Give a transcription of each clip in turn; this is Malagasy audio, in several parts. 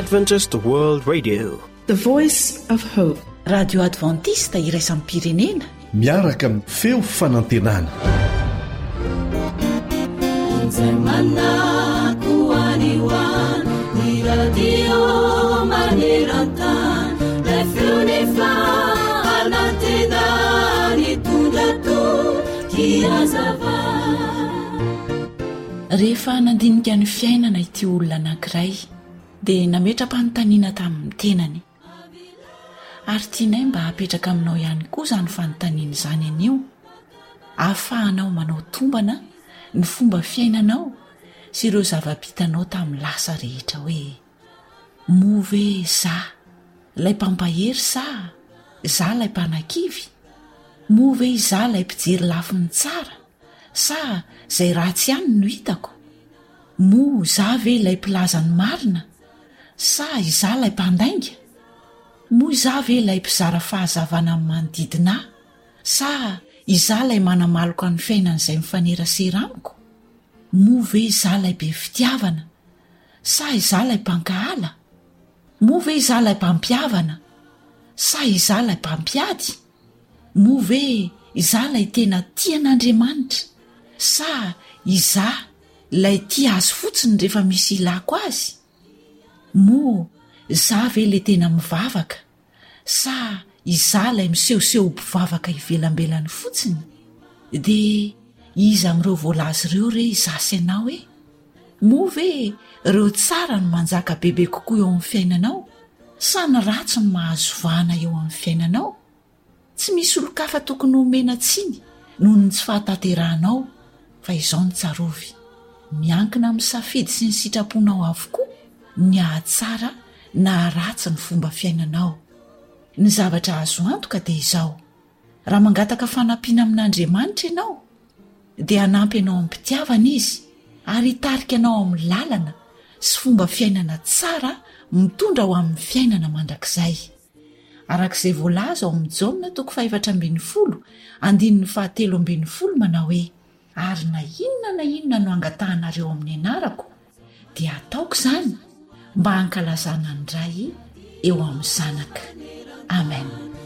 Adventist World Radio, the voice of hope. Radio Adventista iraisam pirenena miaraka amin'ny feo fanantenana. Rehefa nandinika ny fiainana ity olona anankiray dia nametra-panontaniana tamin'ny tenany, ary tianay mba hapetraka aminao ihany koa izany fanontaniana izany anio, ahafahanao manao tombana ny fomba fiainanao sy ireo zava-bitanao tamin'ny lasa rehetra, hoe move za ilay mpampahery sa za ilay mpanakivy, move za ilay mpijery lafiny tsara sa izay ratsy ihany no hitako, mo za ve ilay mpilazany marina sa iza ilay mpandainga, mo iza ve ilay mpizara fahazavana amin'ny manodidina sa iza ilay manamaloka ny fiainan'izay mifanerasera amiko, mo ve iza ilay be fitiavana sa iza ilay mpankahala, mo ve iza ilay mpampiavana sa iza ilay mpampiady, mo ve iza ilay tena tian'Andriamanitra sa iza ilay tia azy fotsiny rehefa misy ilako azy, mo iza ve ilay tena mivavaka sa iza ilay misehoseho mpivavaka ivelambelany fotsiny. Dia iza amin'ireo voalazy ireo re izasy ianao e? Mo ve ireo tsara no manjaka bebe kokoa eo amin'ny fiainanao sa ny ratsy no mahazo vahana eo amin'ny fiainanao? Tsy misy olo-kafa tokony homena tsiny noho ny tsy fahataterahanao, fa izao ny tsarovy, miankina amin'ny safidy sy ny sitraponao avokoa ny ahatsara na ratsy ny fomba fiainanao. Ny zavatra azo antoka dia izao: raha mangataka fanampiana amin'Andriamanitra ianao dia hanampy ianao amin'ny mpitiavana izy, ary hitarika anao amin'ny lalana sy fomba fiainana tsara mitondra ho amin'ny fiainana mandrakizay. Arak'izay voalaza ao amin'ny Jaona 4:7-7 manao hoe: ary na inona no angatahanareo amin'ny anarako dia ataoko izany mba hankalazana ny ray eo amin'ny zanaka. Amen.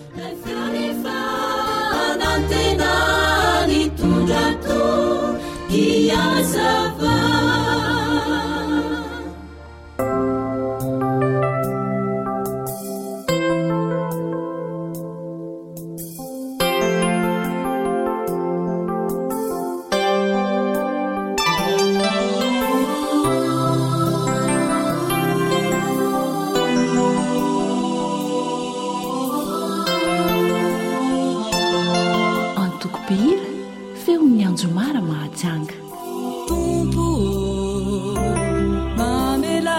Feon'Anjomara Mahajanga. Tompo mamela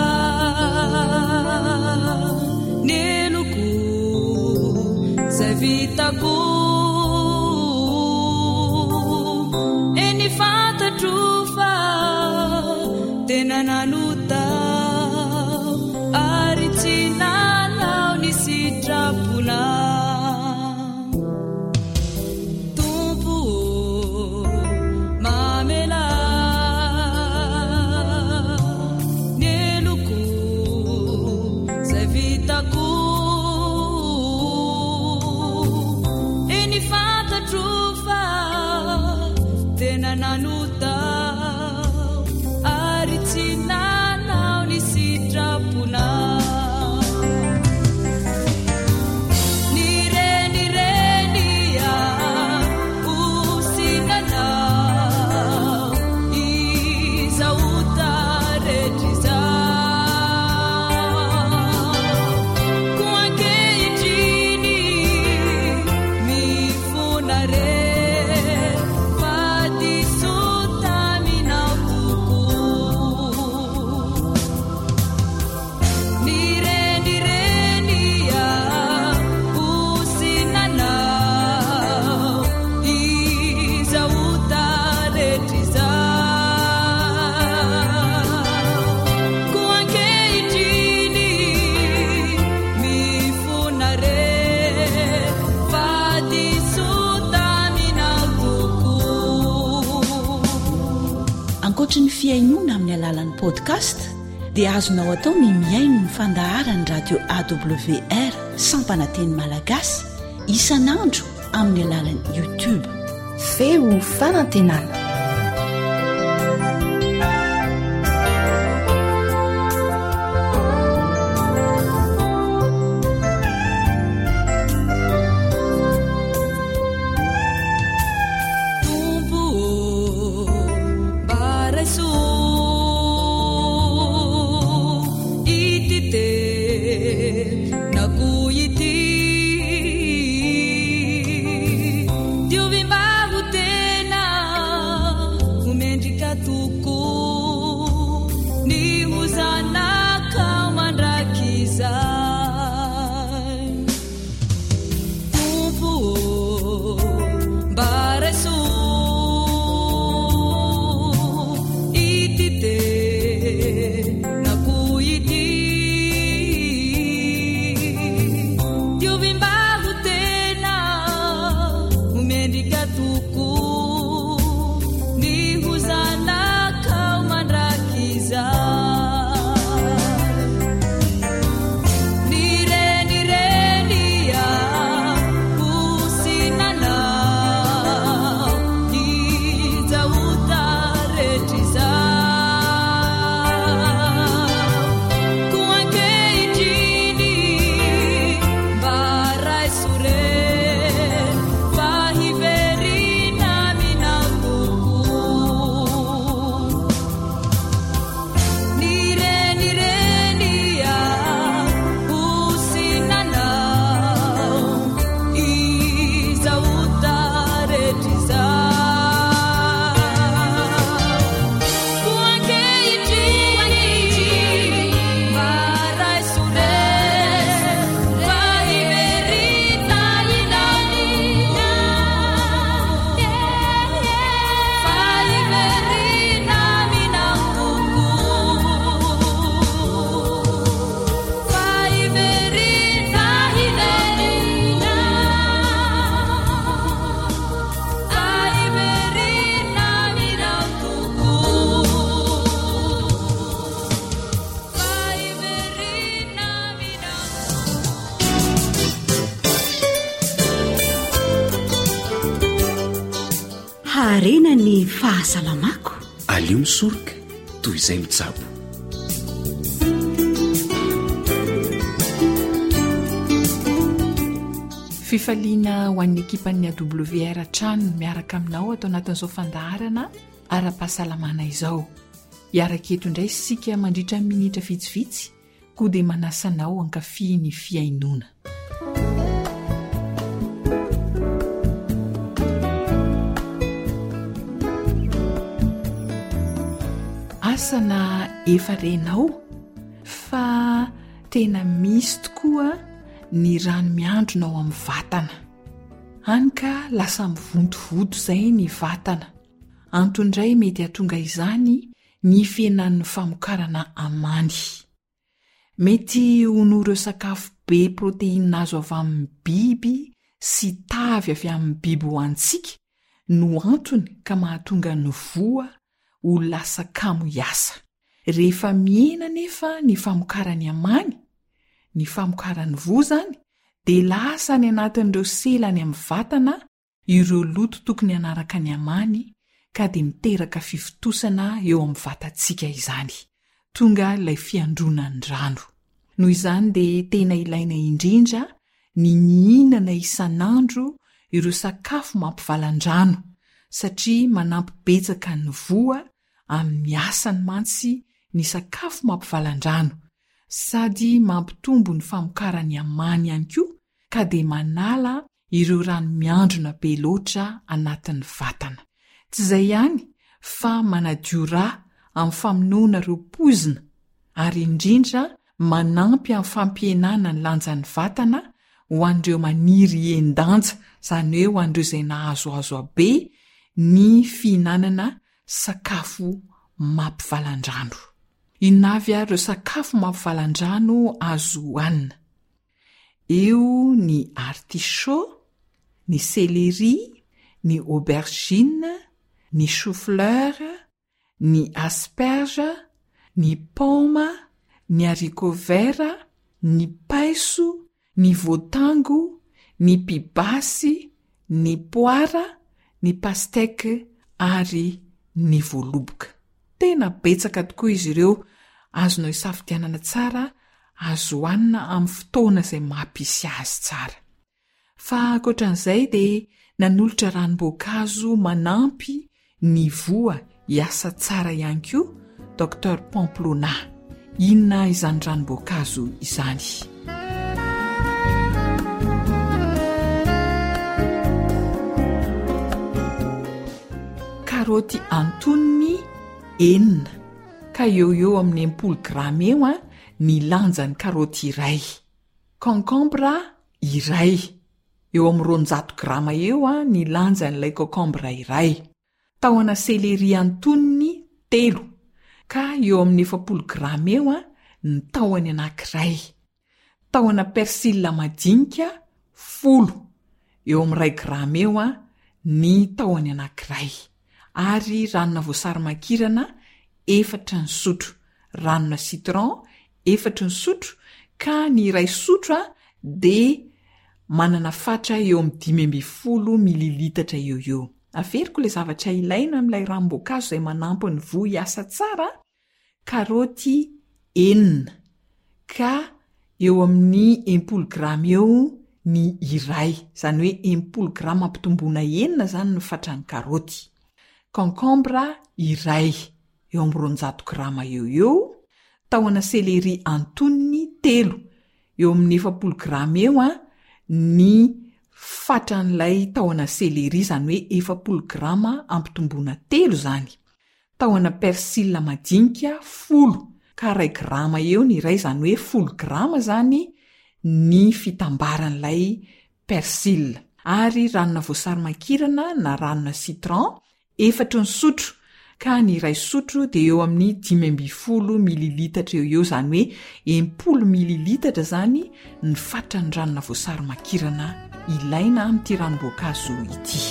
neloko zay vitako, eny fantatro fa tena nanota ary tsy nanao ny sitrapona. Nanuta aritina nao ni sitrapuna, nireni ya usinana izauta retriza kuanke itini mifunare Ankoatra ny fiainoana amin'ny alalan'ny podcast dia azonao atao ny miaino ny fandaharany radio awr sampananteny malagasy isan'andro amin'ny alalan'ny youtube. Feo fanantenana. Arena ny fahasalamako. Alio misoroka toy izay mitsabo. Fifaliana ho an'ny ekipan'ny AWR trano miaraka aminao atao anatin'izao fandaharana ara-pahasalamana izao. Iaraka eto indray sika mandritra minitra vitsivitsy koa dia manasanao ankafy ny fiainona. Asana efa renao fa tena misy tokoa ny rano miandronao amin'ny vatana. Hany ka lasa mivontovonto izay ny vatana. Antondray mety hahatonga izany ny fihenan'ny famokarana amany. Mety hono ireo sakafo be proteinina azo avy amin'ny biby sy tavy avy amin'ny biby hoantsika no antony ka mahatonga ny voa ho lasa kamo iasa. Rehefa mihena nefa ny famokarany amany, ny famokarany voa zany, dia lasa ny anatin'ireo selany amin'ny vatana ireo loto tokony hanaraka ny amany ka dia miteraka fifitosana eo amin'ny vatantsika izany. Tonga ilay fiandronany rano. Noho izany dia tena ilaina indrindra ny mihinana isan'andro ireo sakafo mampivalan-drano satria manampy betsaka ny voa amin'ny asany mantsy ny sakafo mampivalan-drano sady mampitombo ny famokarany amany ihany koa ka dia manala ireo rano miandrona be loatra anatin'ny vatana. Tsy izay ihany fa manadio rà amin'ny famonoana ireo pozina ary indrindra manampy amin'ny fampihenana ny lanjan'ny vatana ho an'ireo maniry endanja, izany hoe ho an'ireo izay nahazoazo be ny fihinanana sakafo mampivalan-drano. Inavy ireo sakafo mampivalan-drano azo hohanina. Eo ny artichaut, ny céleri, ny aubergine, ny chou-fleur, ny asperge, ny paoma, ny haricot-vert, ny paiso, ny voatango, ny pibasy, ny poara, ny pastèque ary ny voaloboka. Tena betsaka tokoa izy ireo, azonao isafidianana tsara, azo hoanina amin'ny fotoana izay mampisy azy tsara. Fa ankoatran'izay dia nanolotra ranom-boankazo manampy ny voa hiasa tsara ihany koa Dr Pamplona. Inona izany ranom-boankazo izany? Karaoty antonony enina, ka eo amin'ny 80 grama eo ny lanjany karaoty iray. Concombre iray, eo amin'ny 200 grama eo ny lanjan'ilay concombre iray. Tahona seleri antonony 3, ka eo amin'ny 70 grama eo ny tahony anankiray. Tahona persila madinika 10, eo amin'ny 2 grama eo ny tahony anankiray. Ary ranona voasary makirana 4 sotro, ranona citron 4 sotro, ka ny iray sotro dia manana fatra eo amin'ny 5 mililitatra eo. Averiko ilay zavatra ilaina amin'ilay ranom-boankazo izay manampy ny voa hiasa tsara. Karaoty 9, ka eo amin'ny 80 grama eo ny iray, izany hoe 80 grama ampitomboana 9 izany ny fatran'ny karaoty. Concombre iray, eo amin'ny 200 grama eo. Tahona seleri antonony 3, eo amin'ny 70 grama eo ny fatran'ilay tahona seleri, izany hoe 70 grama ampitomboana 3 izany. Tahona persila madinika 10, ka 2 grama eo ny iray, izany hoe 10 grama izany ny fitambaran'ilay persila. Ary ranona voasary makirana na ranona citron 4 sotro, ka ny iray sotro dia eo amin'ny 5 mililitatra eo, izany hoe 80 mililitatra izany ny fatran'ny ranona voasary makirana ilaina amin'ity ranom-boankazo ity.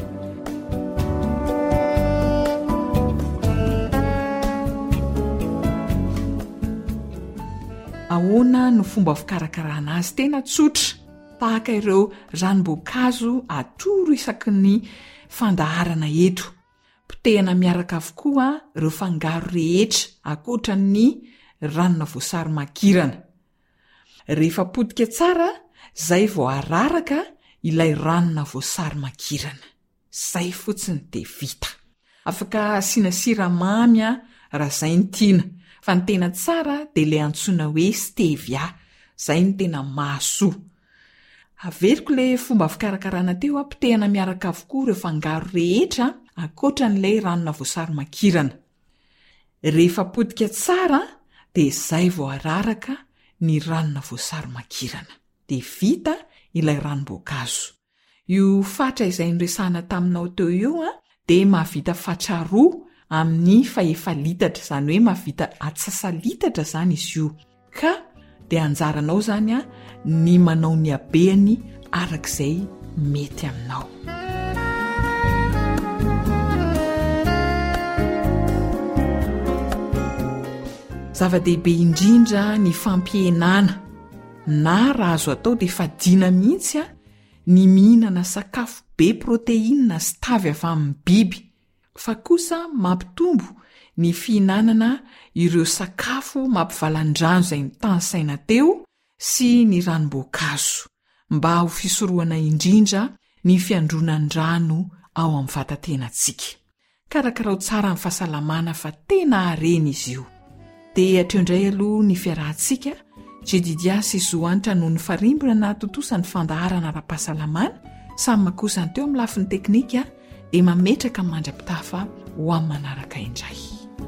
Ahoana no fomba fikarakarana azy? Tena tsotra, tahaka ireo ranom-boankazo atoro isaky ny fandaharana eto. Potehana miaraka avokoa ireo fangaro rehetra ankoatra ny ranona voasary makirana. Rehefa potika tsara, zay vao araraka ilay ranona voasary makirana. Zay fotsiny dia vita. Afaka asiana siramamy raha izay ny tiana, fa ny tena tsara dia ilay antsoina hoe stevia, zay ny tena mahasoa. Averiko ilay fomba fikarakarana teo, potehana miaraka avokoa ireo fangaro rehetra ankoatra n'ilay ranona voasary makirana. Rehefa potika tsara dia zay vao araraka ny ranona voasary makirana. Dia vita ilay ranom-boankazo. Io fatra izay niresahana taminao teo eo dia mahavita fatra 2 amin'ny 1/2 litatra, izany hoe mahavita atsasa litatra izany izy io. Ka dia anjaranao izany ny manao ny habeany arak'izay mety aminao. Zava-dehibe indrindra ny fampihenana, na raha azo atao dia fadiana mihitsy ny mihinana sakafo be proteina sy tavy avy amin'ny biby, fa kosa mampitombo ny fihinanana ireo sakafo mampivalan-drano izay nitansaina teo sy ny ranom-boankazo, mba ho fisorohana indrindra ny fiandronan-drano ao amin'ny vatantenantsika. Karakarao tsara amin'ny fahasalamana, fa tena harena izy io. Dia hatreo indray aloha ny fiarahantsika, Jedidia sy Zoanitra noho ny farimbona na totosa ny fandaharana ara-pahasalamana, samy makosany teo amin'ny lafiny teknika, dia mametraka mandra-pitafa ho amin'ny manaraka indray.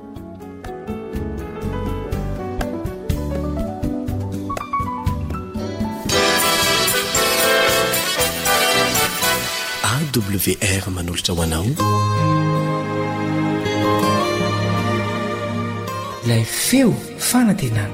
AWR manolotra ho anao ilay feo fanantenana.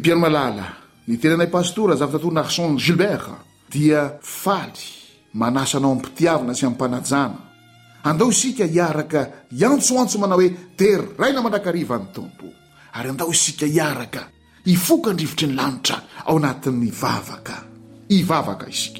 Pierre Malala, ny tenanay pastora zava-tatorina Arson Gilbert dia faly manasanao ampitiavana sy ampanajana. Andao isika hiaraka iantsoantso manao hoe teraina mandrakariva ny tompo, ary andao isika hiaraka ifoka andrivotry ny lanitra ao anatin'ny ivavaka isika.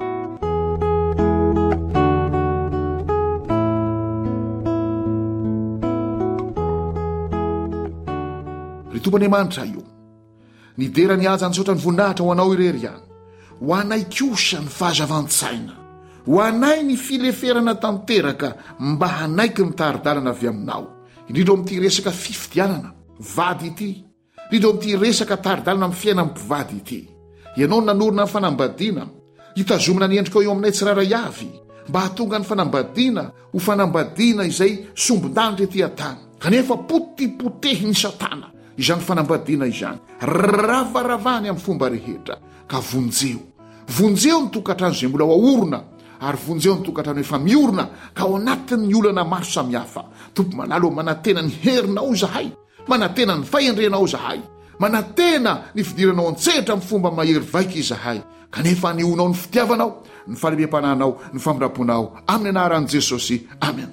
Ry Tompon'Andriamanitra io nidera ny aja nysotra ny voninahitra ho anao irery ihany, ho anay kosa ny fahazavantsaina, ho anay ny fileferana tanteraka mba hanaiky ny taridalana avy aminao, indrindra amin'ity resaka fifidianana vady ity, indrindra amin'ity resaka taridalana amin'ny fiainan'ny mpivady ity. Ianao nanorina ny fanambadiana hitazomina ny endrika eo aminay tsiraray avy, mba hatonga ny fanambadiana ho fanambadiana izay sombon-danitra ety an-tany, kanefa potipotehiny Satana izany fanambadiana izany, ravaravany amin'ny fomba rehetra, ka vonjeo ny tokantrano izay mbola ho ahorona, ary vonjeo ny tokantrano efa miorona ka ao anatin'ny olana maro samihafa. Tompo malalo, manatena ny herinao zahay, manatena ny fahendrenao zahay, manatena ny fidiranao an-tsehatra amin'ny fomba mahery vaika izahay, kanefa nionao ny fitiavanao, ny fahalebem-pananao, ny famiraponao amin'ny anaran'i Jesosy. Amen.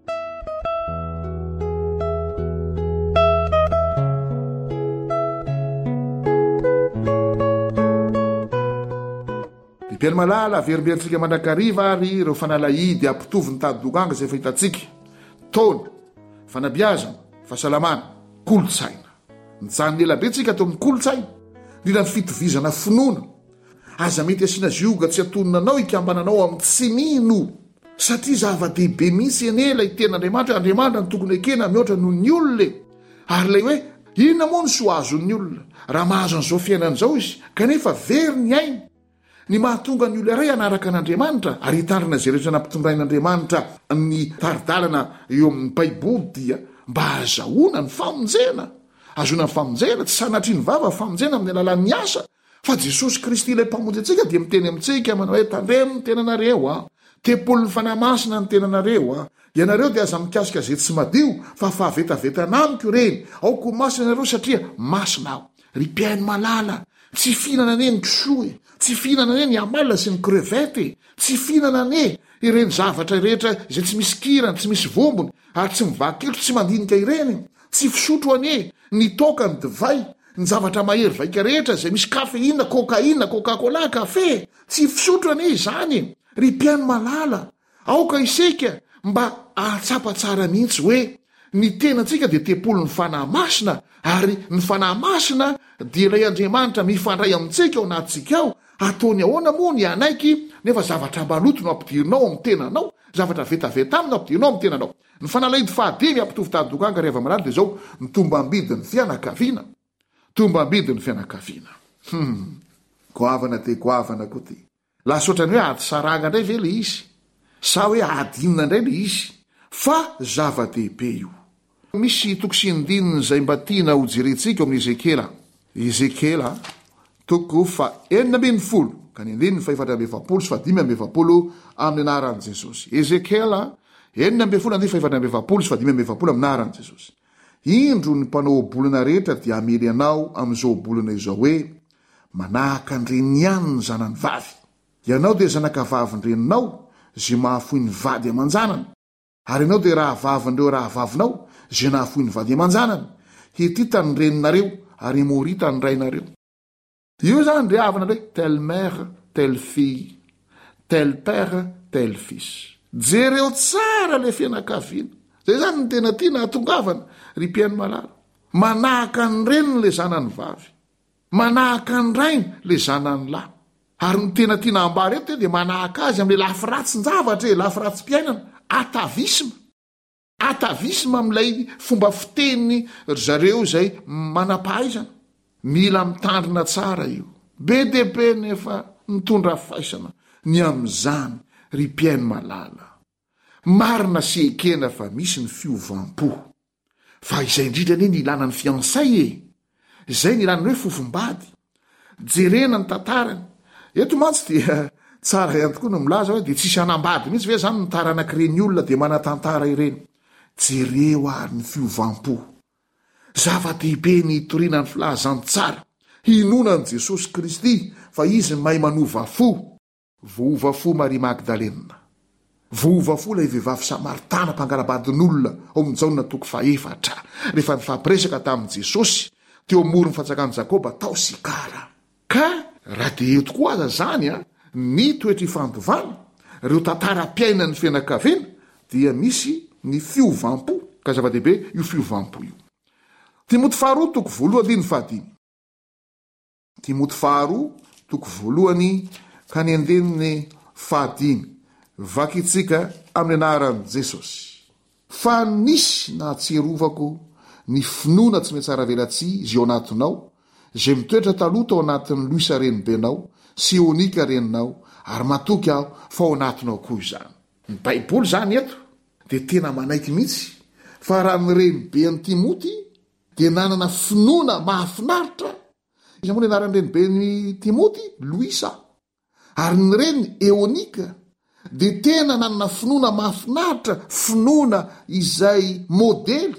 Pierre Malala averimberitsika mandrakariva ary ireo fanalahidy ampitovy ny tadidokanga izay fahitantsika: taona, fanabiazana, fahasalamana, kolotsaina. Nijanony elabetsika teo amin'ny kolotsaina, indrindra ny fitovizana finoana. Aza mety asiana zioga tsy atononanao ikambananao amin'ny tsy mino, satria zava-dehibe mihitsy enela iten'Andriamanitra. Andriamanitra ny tokony ekena mihoatra noho ny olona, ary lay hoe inona moa ny soazon'ny olona raha mahazo an'izao fiainan'izao izy, kanefa very ny ainy. Ny mahatonga ny olona iray anaraka an'Andriamanitra ary hitandrina izay rehetra nampitondrain'Andriamanitra ny taridalana eo amin'ny Baiboly dia mba azahoana ny famonjena. Azahoana ny famonjena tsy sanatriany vava famonjena amin'ny alalan'ny asa, fa Jesosy Kristy ilay mpamonjy antsika dia miteny amintsika manao hoe tandremo ny tenanareo, tempolon'ny fanahy masina ny tenanareo, ianareo dia aza mikasika izay tsy madio fa fahavetavetana amiko ireny, aoko masina ianareo satria masina aho. Ry Pierre Malala, tsy fihinana ane ny kisoe, tsy fihinana ane ny amalina sy ny crevette, tsy fihinana ane ireny zavatra rehetra izay tsy misy kirany, tsy misy vombony, ary tsy mivakilotro, tsy mandinika ireny. Tsy fisotro ane ny toka, ny divay, ny zavatra mahery vaika rehetra izay misy kafeina, kokaina, coca-cola, kafe. Tsy fisotro ane izany. Ry Pierre Malala, aoka isika mba ahatsapa tsara mihitsy hoe ny tenantsika dia tempolon'ny fanahy masina, ary ny fanahy masina dia ilay Andriamanitra mifandray amintsika ao anatintsika ao. Ataony ahoana moa ny anaiky nefa zavatra maloto no ampidirinao amin'ny tenanao, zavatra vetaveta aminy ampidirinao amin'ny tenanao. Ny fanalahidy fahadimy ampitovy tadidokanga ry hava-malala dia zao ny tombam-bidin'ny fianakaviana. Tombam-bidin'ny fianakaviana. Goavana te goavana koa ty. Lasotrany hoe ady saranga indray ve le izy, sa hoe adinina indray le izy, fa zava-dehibe io. Misy tokosindininy izay mba tiana ho jerentsika amin'ny Ezekela toko fa 9 ka ny 420 sy 520 amin'ny anaran'i Jesosy. Ezekela 9 sy 520 amin'ny anaran'i Jesosy. Indro ny mpanao obolana rehetra dia amely anao amin'izao obolana izao hoe manahaka andreny ihany ny zanany vavy. Ianao dia zanakavavin-dreninao zay mahafoy ny vady aman-janany, ary ianao dia rahavavin'ireo rahavavinao zay nahafoy ny vady aman-janany. Hetita ny reninareo ary morita ny rainareo. Io zany ry havana hoe telle mère, telle fille, tel père, tel fils. Jereo tsara le fianakaviana. Zay zany ny tena tiana hatongavana ry Pierre Malala. Manahaka ny reniny le zanany vavy, manahaka ny rainy le zanany lahy. Ary ny tena tiana ambary eto dia manahaka azy amin'le lafiratsin-javatra, lafiratsim-piainana, atavisma. Atavisma amin'ilay fomba fiteny zareo zay manampahaizana. Mila mitandrina tsara io. Be dia be nefa mitondra faisana ny amin'izany ry Pierre Malala. Marina sy ekena fa misy ny fiovam-po. Fa izay indrindra ane ny ilana ny fiansay izay ny ilana hoe fofombady. Jerena ny tantarany. Eto mantsy dia tsara ihany tokoa no milaza hoe dia tsisy anambady mihitsy ve zany ny taranak'ireny olona dia manatantara ireny. Jereo ary ny fiovam-po. Zava-dehibe ny itoriana ny filazantsara, hinonan Jesosy Kristy fa izy mahay manova fo. Vova fo Maria Magdalena. Vova fo ilay vehivavy Samaritana mpangarabadin'olona ao amin'ny Jaona 4 rehefa nifampiresaka tamin'i Jesosy teo amoron'ny fanjakan'i Jakoba tao Sikara. Ka raha dia tokoa aza zany ny toetra ifantovana ireo tantaram-piaina ny fianakaviana dia misy ny fiovampo. Ka zava-dehibe io fiovampo io. Timoty 2:1-5. Timoty 2:1-5. Vakitsika amin'ny anaran'i Jesosy. Fa nisy nahatserovako ny finoana tsy metsara velatsia izy eo anatinao, izay mitoetra taloha tao anatin'ny Loisa renibenao sy Eonika reninao, ary matoky aho fa ao anatinao koa izany. Ny Baiboly zany eto dia tena manaiky mihitsy fa raha ny reniben'i Timoty dia nanana finoana mahafinaritra. Izy moa ny anaran'ny reniben'i Timoty Loisa, ary ny reny Eonika dia tena nanana finoana mahafinaritra, finoana izay modely.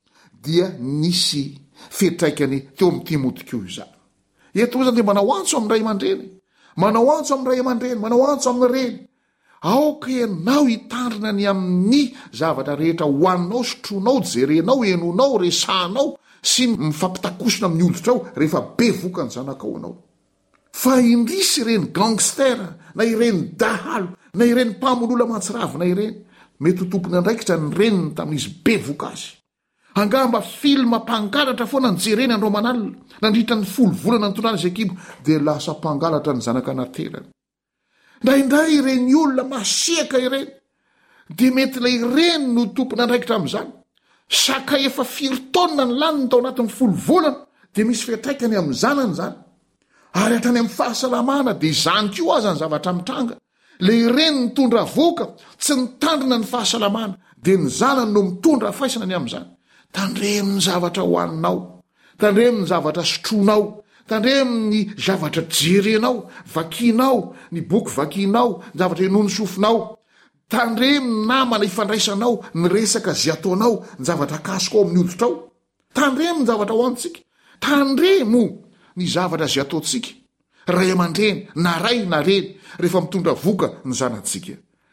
Dia nisy fetraikany teo amin'ny Timoty koa izany. Eto zany dia manao antso amin'ny ray aman-dreny, manao antso amin'ny ray aman-dreny, manao antso amin'ny reny. Aoka ianao hitandrina ny amin'ny zavatra rehetra hoaninao, sotronao, jerenao, enonao, resanao sy mifampitakosina amin'ny olotrao rehefa be vokany zanakao anao. Fa indrisy ireny gangster, na ireny dahalo, na ireny mpamolola mantsiravo, na ireny mety ho tompony andraikitra ny reniny tamin'izy be voka azy. Angamba filma mpangalatra foana nijereny andro manalina nandritra ny 10 volana nitondrana Zekibo dia lasa mpangalatra ny zanaka naterany. Indraindray ireny olona masiaka ireny dia mety ilay ireny no tompony andraikitra amin'izany. Saka efa 4 taona ny laniny tao anatin'ny 10 volana dia misy fetraikany amin'ny zanany zany. Ary hatrany amin'ny fahasalamana dia izany koa aza ny zavatra mitranga. Ilay ireny mitondra voka tsy nitandrina ny fahasalamana dia ny zanany no mitondra faisana ny amin'izany. Tandremo ny zavatra hoaninao, tandremo ny zavatra sotronao, tandremo ny zavatra jerenao, vakinao, ny boky vakinao, ny zavatra enono sofinao. Tandremo ny namana ifandraisanao, ny resaka zay ataonao, ny zavatra kasiko ao amin'ny oditrao. Tandremo ny zavatra hoantsika, tandremo ny zavatra zay ataontsika. Ray aman-dreny, na ray na reny, rehefa mitondra voka ny zanantsika.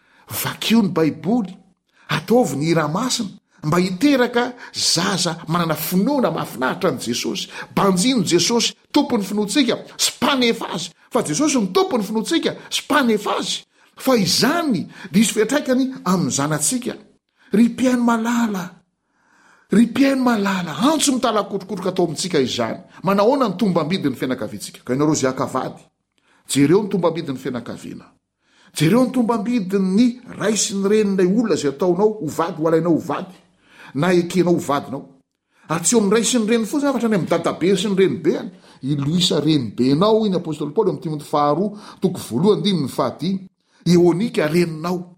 Vakio ny Baiboly, ataovy ny iramasina, mba hiteraka zaza manana finoana mahafinaritra ny Jesosy. Banjino Jesosy tompony finoantsika sy mpanefa azy. Fa Jesosy ny tompony finoantsika sy mpanefa azy. Fa izany dia isy fetraikany amin'ny zanantsika. Ry mpiaino malala, antso mitalakotrokotroka atao amintsika izany. Manahoana ny tombambidin'ny fianakaviantsika. Ka ianareo zay akavady, jereo ny tombambidin'ny fianakaviana. Jereo ny tombambidin'ny ray sy ny renin'ilay olona zay ataonao hovady ho alainao hovady, na ekenao hovadinao. Ary tsy eo amin'ny ray sy ny reny fotsiny afatra any amin'ny dadabe sy ny renibeany. I Loisa renibenao iny apôstôly Paoly amin'ny Timoty 2:1-5. Eonika reninao.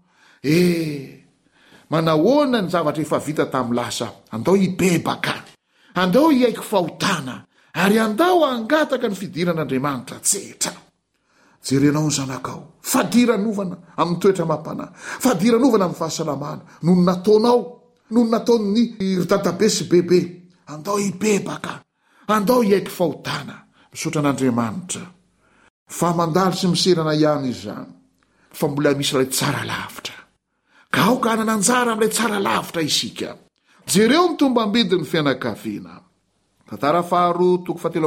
Manahoana ny zavatra efa vita tamin'ny lasa. Andao hibebaka, andao hiaiko fahotana, ary andao hangataka ny fidiran'Andriamanitra tsetra. Jerenao ny zanakao, fadiranovana amin'ny toetra mampanahy, fadiranovana amin'ny fahasalamana, noho nataonao, noho nataon'ny dadabe sy bebe. Andao hibebaka, andao hiaiko fahotana, misaotra an'Andriamanitra. Fa mandalo sy miserana ihany izany, fa mbola misy ilay tsara lavitra. Ka aoka anananjara amin'ilay tsara lavitra isika. Jereo ny tombambidin'ny fianakaviana. Tantara faharoa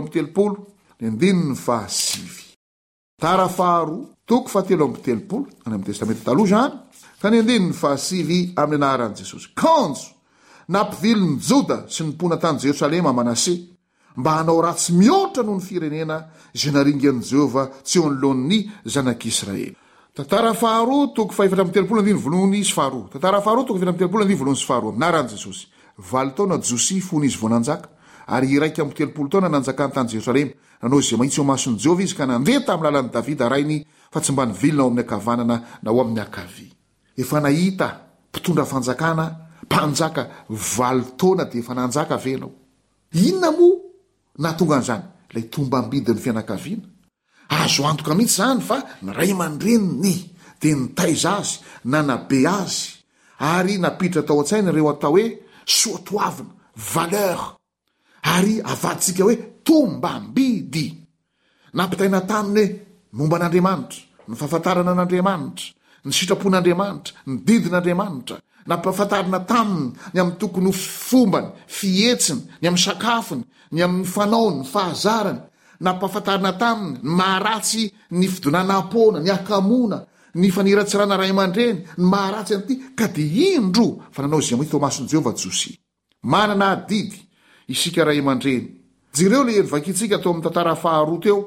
7:7-5. Tara faharoa 7:7 any amin'ny testamenta taloha zany, ka ny 5 amin'ny anaran'i Jesosy. Kanjo nampivily ny Joda sy ny mpona tany Jerosalema Manase mba hanao ratsy mihoatra noho ny firenena izay naringan'i Jehova tsy eo anoloan'ny zanak'Israely. Tantara faharoa 7:7-5. Tantara faharoa 7:7-5 anaran'i Jesosy. 20 taona Josia fony izy vao nanjaka, ary iraika amin'ny 30 taona nanjakany tany Jerosalema. Nanao izay mahitsy eo mason'i Jehova izy ka nandeha tamin'ny lalan'i Davida rainy, fa tsy mba nivilina ao amin'ny ankavanana na ao amin'ny ankavia. Efa nahita mpitondra fanjakana, mpanjaka 20 taona dia efa nanjaka venao. Inona moa nahatonga an'izany? Ilay tombambidin'ny fianakaviana. Azo antoka mihitsy zany fa ny ray aman-dreniny dia nitaiza azy, nanabe azy, ary napiditra tao an-tsaina ireo atao hoe soatoavina, valeur, ary avaditsika hoe tombambidy nampitaina taminy hoe momba an'andriamanitra ny fahafantarana an'andriamanitra ny sitrapon'andriamanitra ny didin'andriamanitra nampahafantarana taminy ny amin'ny tokony ho fombany fietsiny ny amin'ny sakafony ny amin'ny fanaony ny fahazarany nampahafantarana taminy ny maharatsy ny fidonana apona ny akamona ny faniratsirana ray aman-dreny ny maharatsy an'ity ka dia indro fa nanao izy moa tomasony jehovah josy manana adidy isika ray aman-dreny jereo le heryvakitsika atao amin'ny tantara faharoa teo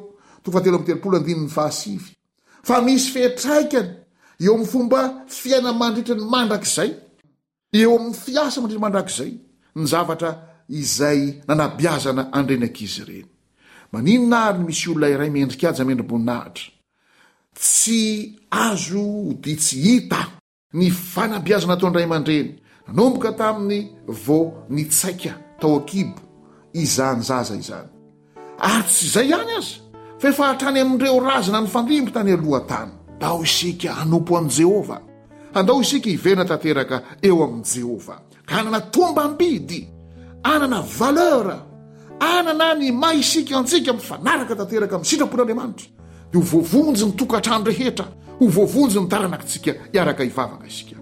fa misy fetraikany eo amin'ny fomba fiaina mandritra ny mandrakizay eo amin'ny fiasa mandritra mandrakizay ny zavatra izay nanabiazana andreny ankizy ireny maninona ary ny misy olona iray mendrika aja mendrim-boninahitra tsy azo dia tsy hita ny fanabiazana ataondray aman-dreny nanomboka tamin'ny vao nitsaika tao akibo izany zaza izany ary tsy izay ihany aza fa efa hatrany amin'ireo razana ny fandimby tany aloha tany ndao isika hanompo an' Jehova andao isika hivena tanteraka eo amin'i Jehova ka anana tombambidy anana valeur anana ny maha isika antsika mifanaraka tanteraka amin'ny sitrapon'Andriamanitra dia ho voavonjy ny tokantrano rehetra ho voavonjy ny taranakitsika hiaraka hivavaka isika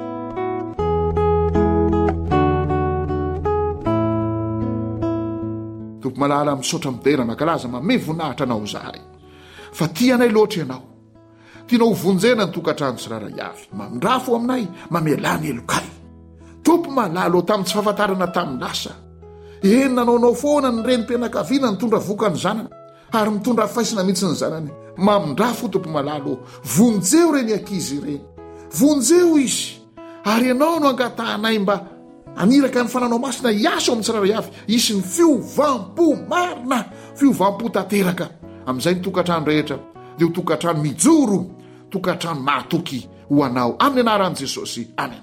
tompo malala misaotra midera mankalaza mame voninahitra anao zahay fa tia anay loatra ianao tianao hovonjena ny tokantrano sy raray avy mamindrafo aminay mamelany elokay tompo malalo tamin'ny tsy fahafantarana tamin'ny lasa eny nanaonao foana ny renim-pianakaviana nitondra voka ny zanany ary mitondra faisina mihitsy ny zanany mamindrafo tompo malalo vonjeo reny ankizy ireny vonjeo izy ary ianao no angatahanay mba aniraka ny fananao masina iaso amin'ny tsiraray avy isy ny fiovampo marina fiovampo tanteraka amin'izay ny tokantrano rehetra dia ho tokantrano mijoro tokantrano mahatoky ho anao amin'ny anaran'i Jesosy amen.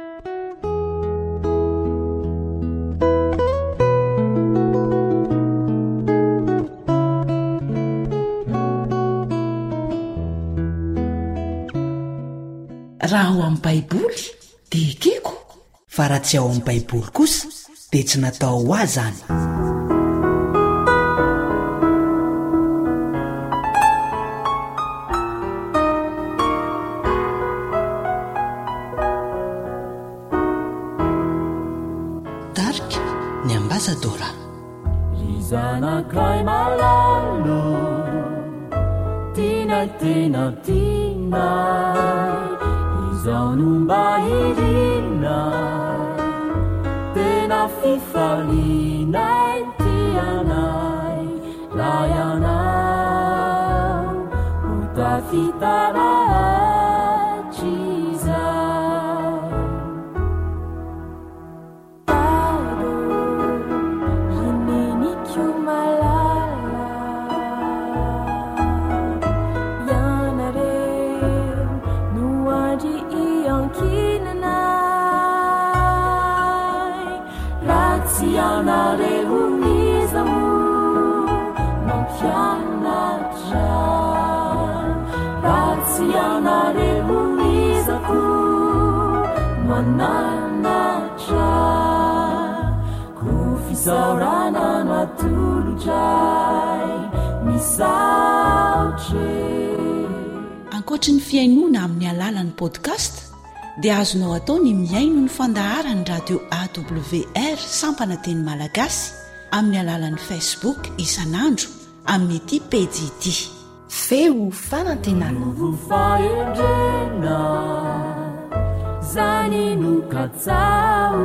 raha ao amin'ny baiboly dia ekeko fa raha tsy ao amin'ny baiboly kosa dia tsy natao ho azy zany darika ny ambasadora izanakay malalo tina tena tina izao nomba irina tena fifalinay tianay layanao utafitarachizay tado hininikyo malala yanareo nuandry iankinanay ratsy ianareo izamo mampianatra ratsy ianareo izako mananatra ko fisaorana no atolotray misaotre. ankoatry ny fiainoana amin'ny alalan'ny podcast dia azonao atao ny miaino ny fandaharany radio AWR sampana teny malagasy amin'ny alalan'ny Facebook isanandro amin'ny ity pejy ity feo fanantenana faendrena zany nokatsao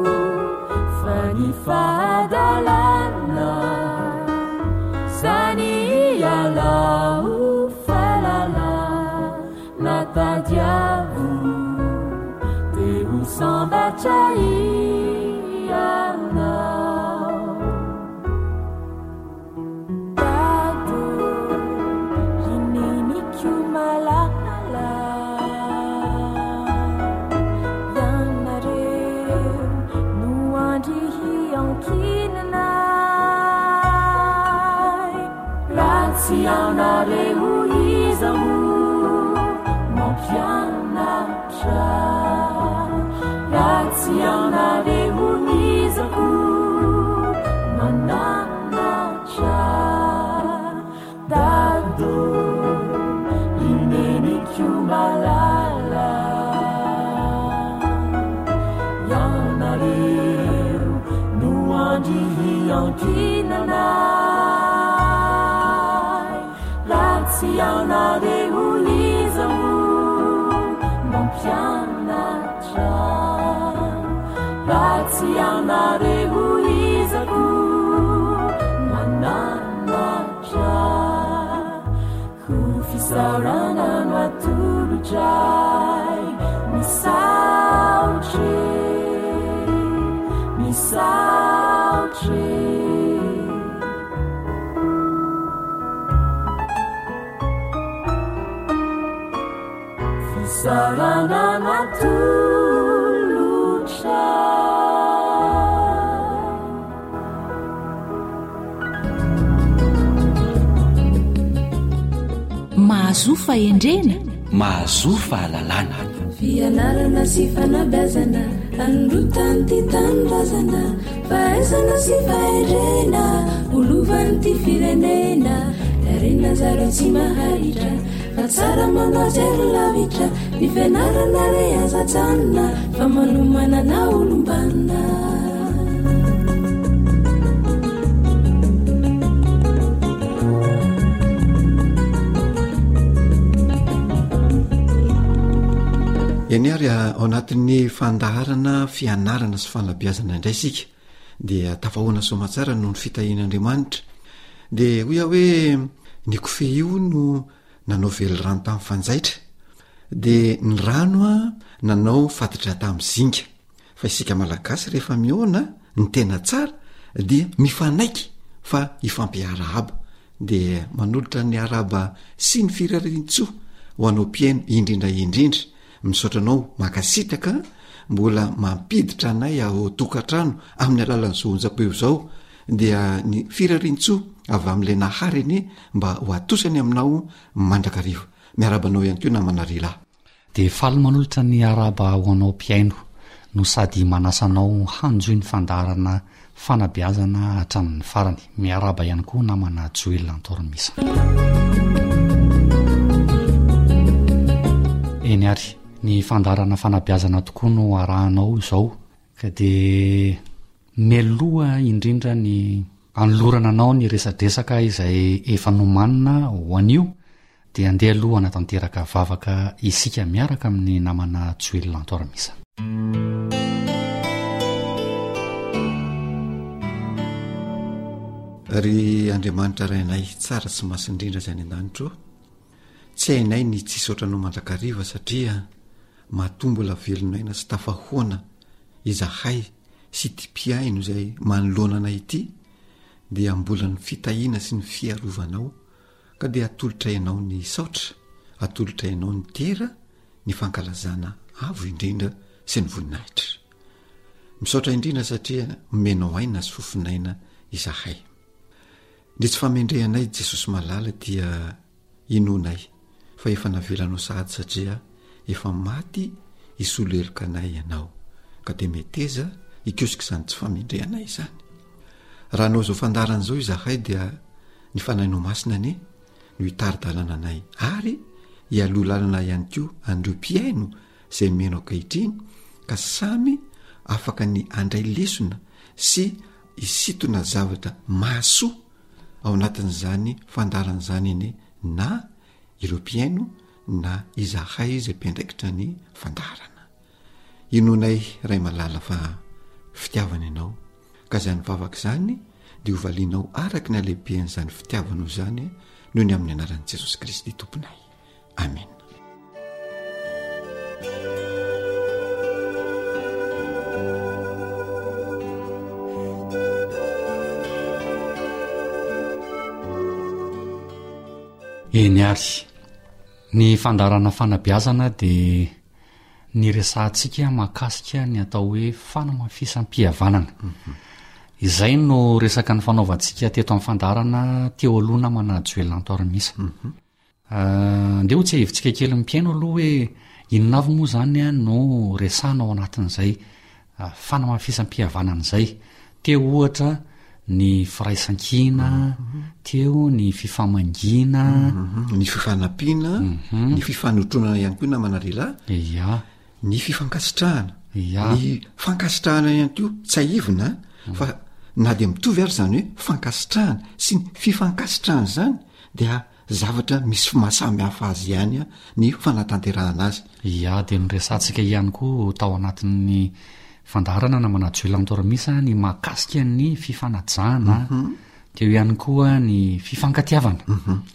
fanifadalana zany ialao falala natadiavo teo sambachaianao tato hininikyo malala yanareo noandry hiankinanay ratsy ianareo izamo mampianatra ratsy ianareo izako mananatra kinanay ratsianareulizamo mampianatra ratsianareulizako mananatra ho fisaranano atolotray misaotre fisaranano atolotray mahazo fahendrena mahazo fahalalana fianarana sy fanabeazana androtany ty tanindrazana fahaizana sy fahendrena olovany ty firenena darena zaro tsy maharitra fa tsara manao zero lavitra ny fianarana re azatsanina fa manomanana olombanina eny ary ao anatin'ny fandaharana fianarana sy fanabeazana indray sika dia tafahoana somatsara no ny fitahian'andriamanitra dia hoy aho hoe ny kofe io no nanao vely rano tamin'ny fanjaitra dia ny rano a nanao fatitra tamin'ny zinga fa isika malagasy rehefa mihoana ny tena tsara dia mifanaiky fa ifampiarahaba dia manolotra ny araba sy ny firarintsoa ho anao mpiaino indrindraindrindra misaotranao makasitaka mbola mampiditra anay ao tokantrano amin'ny alalan'izao onjam-peo zao dia ny firarintsoa avy amin'ilay nahariny mba ho atosany aminao mandrakariva miarabanao ihany keo namanarila dia faly manolotra ny araba ho anao mpiaino no sady manasanao hanjo ny fandarana fanabeazana hatramin'ny farany miaraba ihany koa namana joelina antoromisa eny ary ny fandarana fanabeazana tokoa no arahanao izao ka dia meloha indrindra ny anolorana anao ny resadresaka izay efa nomanina ho anio dia andeha aloha natanteraka vavaka isika miaraka amin'ny namana joelina antoromisa ry andriamanitra rainay tsara sy masindrindra zay any an-danitro tsy hainay ny tsisy oatranao mandrakariva satria mahatombola velonaina sy tafahoana izahay sy ty mpiaino izay manoloananay ity dia mbola ny fitahiana sy ny fiarovanao ka dia atolotra ianao ny saotra atolotra ianao ny tera ny fankalazana avo indrindra sy ny voninahitra misaotra indrindra satria menao aina sy fofinaina izahay ndre tsy famendrehanay Jesosy malala dia inonay fa efa navelanao sahady satria efa maty isolo elokanay ianao ka dia meteza ikosika izany tsy famendrehanay izany raha anao zao fandaran'izao izahay dia ny fanahinao masina ane no hitari-dalana anay ary ialoha lalana ihany koa andreo mpiaino izay meno ankehitriny ka samy afaka ny andray lesona sy isitona zavatra mahasoa ao anatin'izany fandaran'izany ene na ireo mpiaino na izahay izay mpiandraikitra ny fandarana inonay ray malala fa fitiavana ianao ka izany vavaka izany dia hovalianao araka ny alehiben'izany fitiavanao izany noho ny amin'ny anaran'i Jesosy Kristy tomponay amen eny ary ny fandarana fanabeazana dia ny resantsika mahakasika ny atao hoe fanamafisam-pihavanana izay no resaka ny fanaovantsika teto amin'ny fandarana teo aloha namana joelina antoromisa ndeo tsy ahivitsika kely mpiaino aloha hoe inona avy moa zany a no resana ao anatin'izay fanamafisam-pihavanana izay teo ohatra ny firaisan-kina teo ny fifamangina ny fifanampiana ny fifanotronana ihany koa namanarela ia ny fifankasitrahana ia ny fankasitrahana ihany koa tsy ahivina fa na dia mitovy ary zany hoe fankasitrahana sy ny fifankasitrahana zany dia zavatra misy mahasamy hafa azy ihany a ny fanatanterahana azy. ia dia nyresantsika ihany koa tao anatin'ny fandarana na manajoelantormisa ny mahakasika ny fifanajana dia eo ihany koa ny fifankatiavana.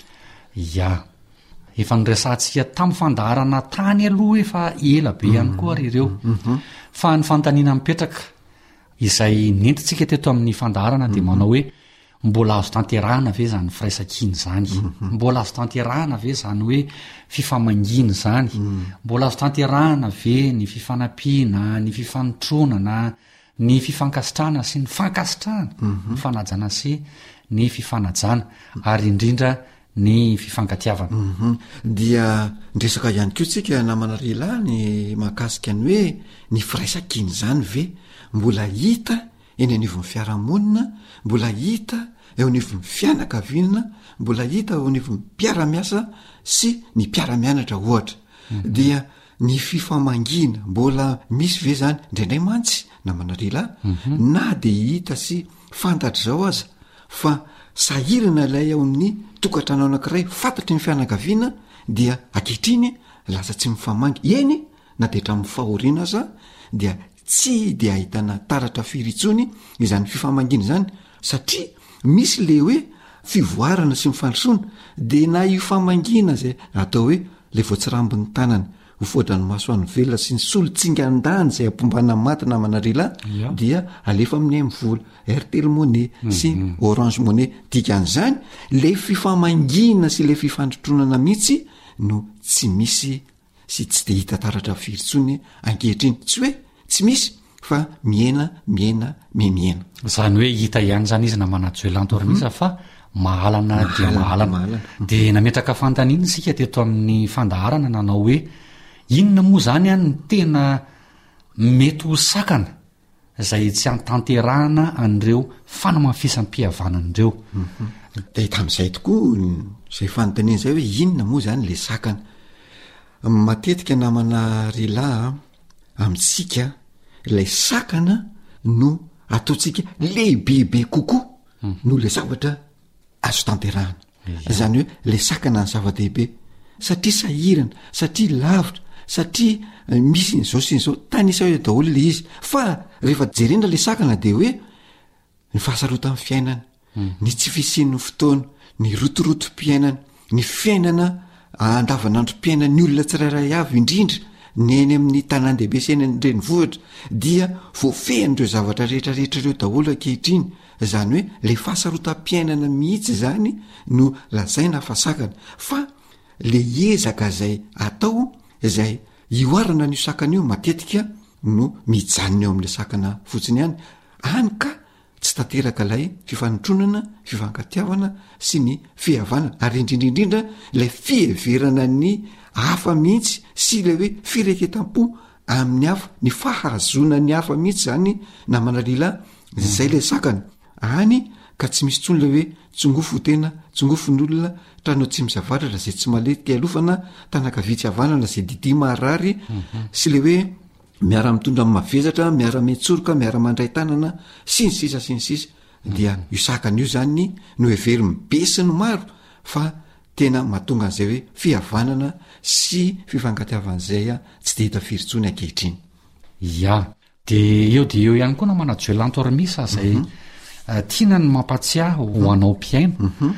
ia efa nyresantsika tamin'ny fandarana tany aloha efa ela be ihany koa ary ireo fa ny fantaniana mipetraka izay nentintsika teto amin'ny fandarana dia manao hoe mbola azo tanterahana ve zany firaisakiny zany, mbola azo tanterahana ve zany hoe fifamanginy zany, mbola azo tanterahana ve ny fifanampiana, ny fifanontronana, ny fifankasitrahana sy ny fankasitrahana, ny fanajana sy ny fifanajana ary indrindra ny fifankatiavana. Dia ndresaka ihany koa tsika namana rila ny mahakasika ny hoe ny firaisakiny zany ve mbola hita eny anivon'ny fiarahamonina, mbola hita eo anivon'ny fianakaviana, mbola hita eo anivon'ny mpiaramiasa sy ny mpiaramianatra ohatra. Dia ny fifamangina mbola misy ve zany indraindray mantsy namana rila na dia hita sy fantatra zao aza fa sahirana ilay ao amin'ny tokantrano anankiray fantatry ny fianakaviana dia ankehitriny lasa tsy mifamangy eny na dia hatramin'ny fahoriana aza dia tsy dia ahitana taratra firitsony izany fifamangina zany satria misy le hoe fivoarana sy mifandrosoana dia na io famangina zay atao hoe le voatsirambon'ny tanana hofodrany masoany velona sy ny solotsingan-dany zay ampombana maty namana rila dia alefa amin'ny amvola Airtel Money sy Orange Money dikan'izany le fifamangina sy le fifandrotronana mihitsy no tsy misy sy tsy dia hita taratra firitsony ankehitriny, tsy hoe tsy misy fa miena zany hoe hita ihany zany izy namanajoelantormisa fa mahalana dia mahalana dia nametraka fantanina isika teto amin'ny fandaharana nanao hoe inona moa zany any ny tena mety ho sakana izay tsy antanterahana an'ireo fanamafisam-pihavanan'ireo. Dia tamin'izay tokoa izay fanontaniana izay hoe inona moa zany le sakana. Matetika namana rila amintsika ilay sakana no ataontsika lehibebe kokoa no le zavatra azo tanterahana. Zany hoe le sakana ny zava-dehibe satria sahirana, satria lavitra, satria misy zao sy zao tanisa hoe daholo le izy fa rehefa jerena le sakana dia hoe ny fahasarotan'ny fiainana, ny tsy fisian'ny fotoana, ny rotorotom-piainana, ny fiainana andavanandrom-piainana ny olona tsirairay avy indrindra ny eny amin'ny tanan-dehibe sy eny an-drenivohitra dia voafehan'ireo zavatra rehetrarehetra ireo daholo ankehitriny. Zany hoe le fahasarotam-piainana mihitsy zany no lazaina fa sakana fa le ezaka zay atao izay ioarana n'io sakana io matetika no mijanona eo amin'le sakana fotsiny ihany any ka tsy tanteraka ilay fifanotronana, fifankatiavana sy ny fihavana ary indrindraindrindra ilay fiheverana ny hafa mihitsy sy le hoe fireketam-po amin'ny hafa, ny fahazona ny hafa mihitsy zany namana rila zay le sakana any ka tsy misy tsony le hoe tsongofo tena, tsongofo n'olona tranao tsy misavatra la zay tsy maletika alofana tanaka vitsy havanana zay didi marary sy le hoe miara mitondra mavezatra, miara metsoroka, miara mandray tanana sy ny sisa dia io sakana io zany no hevery mibesy ny maro fa tena mahatonga an'izay hoe fihavanana sy fifankatiavan'izay tsy dia hita firitsony ankehitriny. ia dia eo ihany koa na manajoelantormisa zay tiana ny mampatsiahy ho anao mpiaino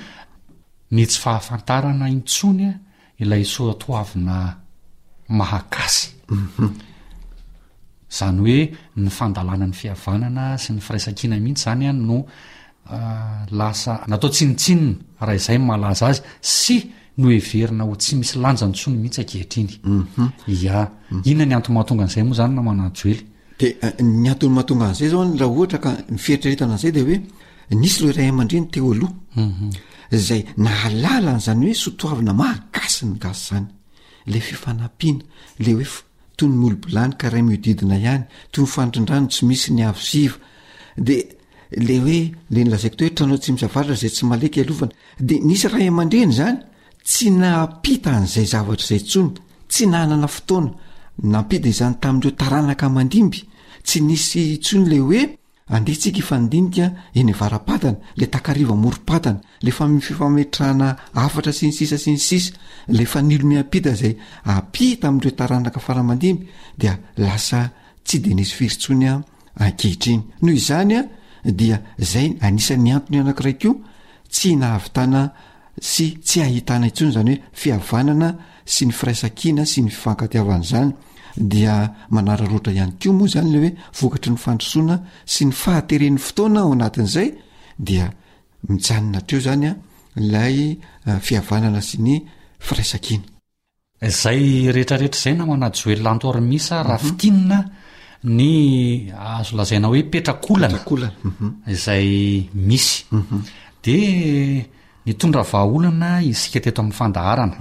ny tsy fahafantarana intsony ilay soatoavina mahakasy zany hoe ny fandalana ny fihavanana sy ny firaisankina mihitsy zany any no lasa natao tsinitsinina raha izay malaza azy sy no heverina ho tsy misy lanjantsony mihitsy ankehitriny. ia inona ny antony mahatonga an'izay moa zany na manajoely? Dia ny antony mahatonga an'izay zao raha ohatra ka ny fieritreretana an'izay dia hoe nisy lo iray aman-dreny teo aloha izay nahalala n'izany hoe sotoavina mahakasy ny gasy zany le fifanampiana le hoe toy ny olo-bilany ka ray miodidina ihany toy ny fandrindrano tsy misy ny avosiva dia le hoe le nylazaiko to hoe tranao tsy misavatra zay tsy maleka alofana dia nisy ray aman-dreny zany tsy nampita an'izay zavatra izay tsony, tsy nahanana fotoana nampita izany tamin'ireo taranaka mandimby, tsy nisy tsony le hoe andehtsika ifandinika eny varapatana le takariva moropatana le fifametrahana afatra sy ny sisa sy ny sisa le fanilo miampita zay apita amin'ireo taranaka faramandimy dia lasa tsy de nisy firintsony ankehitriny noho izany dia zay anisan'ny antony anankiray koa tsy nahavitana sy tsy ahitana intsony zany hoe fihavanana sy ny firaisankina sy ny fifankatiavana zany dia manararoatra ihany koa moa zany le hoe vokatry ny fandrosoana sy ny fahateren'ny fotoana ao anatin'izay dia mijanona treo zany lay fihavanana sy ny firaisankina zay rehetrarehetra zay na manajoely antormisa raha fitinina ny azo lazaina hoe petrakolana izay misy de nitondra vahaolana isika teto amin'ny fandaharana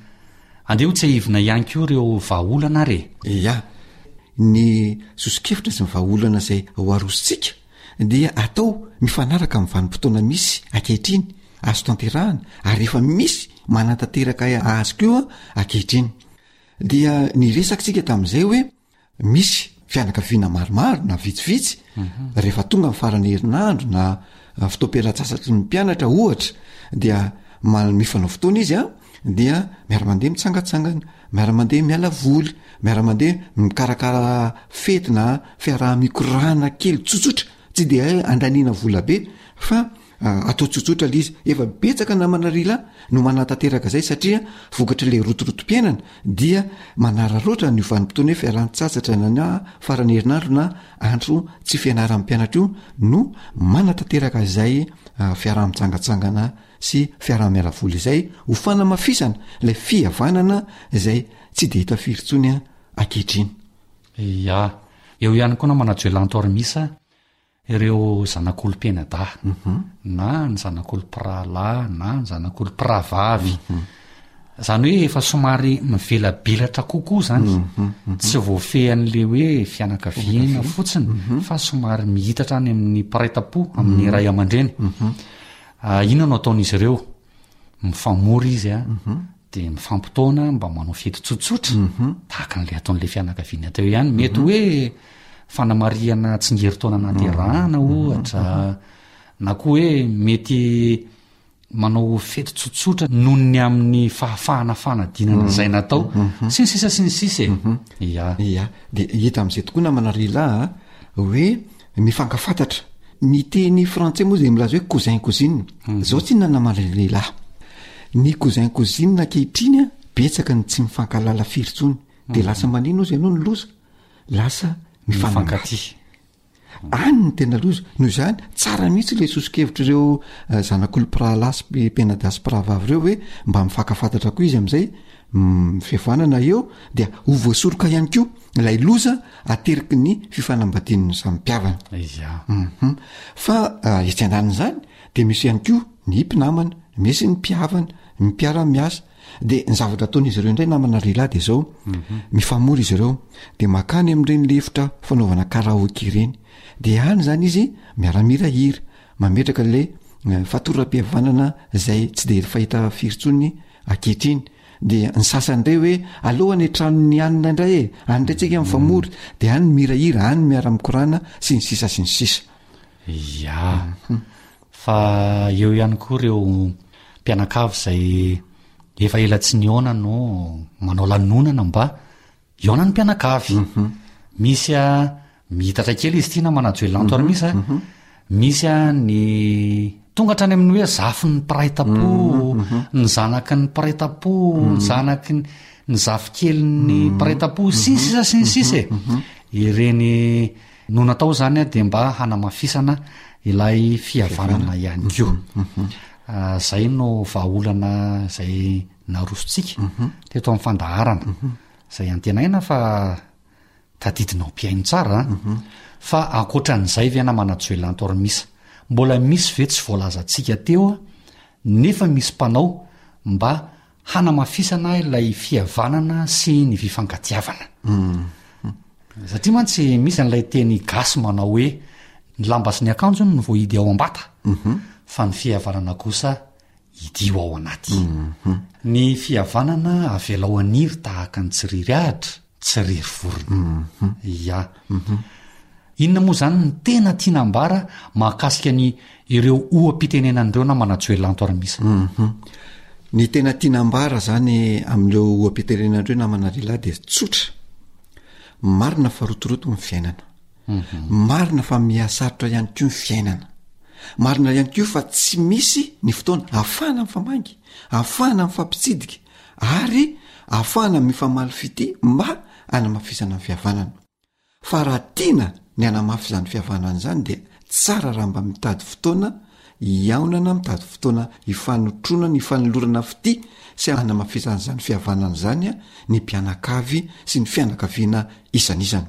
andeo tsy ahivina ihany koa reo vahaolana re ya ny sosikevitra sy ny vahaolana zay ho arositsika dia atao mifanaraka amin'ny vanim-potoana misy ankehitriny azo tanterahana ary efa misy manantanteraka azy koa ankehitriny dia ny resakitsika tamin'izay hoe misy fianakaviana maromaro na vitsivitsy rehefa tonga amin'ny farany herinandro na fitoam-pialatsasatry ny mpianatra ohatra dia mifanao fotoana izy dia miara-mandeha mitsangatsangana miara-mandeha miala voly miara-mandeha mikarakara fety na fiaraha-mikorana kely tsotsotra tsy de andaniana vola be fa atao tsotsotra le izy efa betsaka namana rila no manantanteraka zay satria vokatra le rotorotom-piainana dia manararoatra ny vanim-potoana hoe fiarahan-tsatsatra na farany herinandro na andro tsy fianaran'ny mpianatra io no manantanteraka zay fiaraha-mitsangatsangana sy fiaraha-miala voly izay ho fanamafisana lay fihavanana zay tsy de hita firintsony ankehitriny ya eo ihany koa na manajoelantormisa ireo zanak'olo-pianada na ny zanak'olo-pirahalahy na ny zanak'olo-piravavy zany hoe efa somary mivelabelatra kokoa zany tsy voafehan'le hoe fianakaviana fotsiny fa somary mihitatra any amin'ny piraita-po amin'ny ray aman-dreny ina no ataon'izy ireo mifamory izy de mifampitoana mba manao fety tsotsotra tahaka n'le ataon'le fianakaviana teo ihany mety hoe fanamariana tsingeritaona naterahana ohatra na koa hoe mety manao fety tsotsotra noho ny amin'ny fahafahana fanadinana zay natao sy ny sisa sy ny sisa ya de hita amin'izay tokoa na manarila hoe mifankafantatra ny teny frantsay moa zay milaza hoe cousin cousine zao tsy nanamarilahy ny cousin cousine ankehitriny betsaka ny tsy mifankalala firintsony de lasa manino izy ianao ny loza lasa mifankaty any ny tena loza noho izany tsara mihitsy le sosikevitra ireo zanak'olo-pirahalahy sy mpianada sy piravavy ireo hoe mba mifankafantatra koa izy amin'izay fihavanana eo dia ho voasoroka ihany koa lay loza ateriky ny fifanambadininy samypiavana fa etsy andaniny zany de misy ihany koa ny mpinamana misy ny mpiavana mipiara-miasa de ny zavatra ataon'izy ireo indray namana rila de zao mifamory izy ireo de makany amin'ireny lefitra fanaovana karaoke ireny de any zany izy miara-mirahira mametraka le fatoram-pihavanana zay tsy de fahita firintsony ankehitriny de ny sasany ndray hoe alohany tranony anina indray anydraytsika mifamory de any mirahira any miara-mikorana sy ny sisa sy ny sisa ya fa eo ihany koa reo mpianakavy zay efa ela tsy niona no manao lanonana mba iona ny mpianakavy misy mihitatra kely izy tia na manajoelanto ary misy ny tonga hatrany amin'ny hoe zafy ny piraita-po ny zanaky ny piraita-po ny zanaky ny zafy kely ny piraita-po sy ny sisa sy ny sisa ireny no natao zany de mba hanamafisana ilay fihavanana ihany koa zay no vahaolana zay narosotsika teto amin'ny fandaharana zay antenaina fa tadidinao mpiaino tsara fa ankoatran'izay ve na manajoelantormisa mbola misy ve tsy voalazantsika teo nefa misy mpanao mba hanamafisana ilay fihavanana sy ny fifankatiavana satria mantsy misy n'ilay teny gasy manao hoe ny lamba sy ny akanjo no voahidy ao am-bata fa ny fihavanana kosa idio ao anaty ny fihavanana avelao aniry tahaka ny tsiriry ahatra tsiriry vorona ya inona moa zany ny tena tianambara mahakasika ny ireo oam-pitenenan'ireo na manajoelanto aramisa ny tena tianambara zany amin'ireo oam-pitenenan'ireo na manarila dia tsotra marina fa rotoroto ny fiainana marina fa mihasarotra ihany ko ny fiainana marina ihany ko fa tsy misy ny fotoana ahafahana mifamangy ahafahana mifampitsidika ary ahafahana mifamaly fity mba anamafisana ny fihavanana fa raha tiana ny anamafy izany fihavanana zany dia tsara raha mba mitady fotoana iaonana mitady fotoana ifanotrona ny fanolorana fity sy anamafisana zany fihavanana zany a ny mpianakavy sy ny fianakaviana isan'isany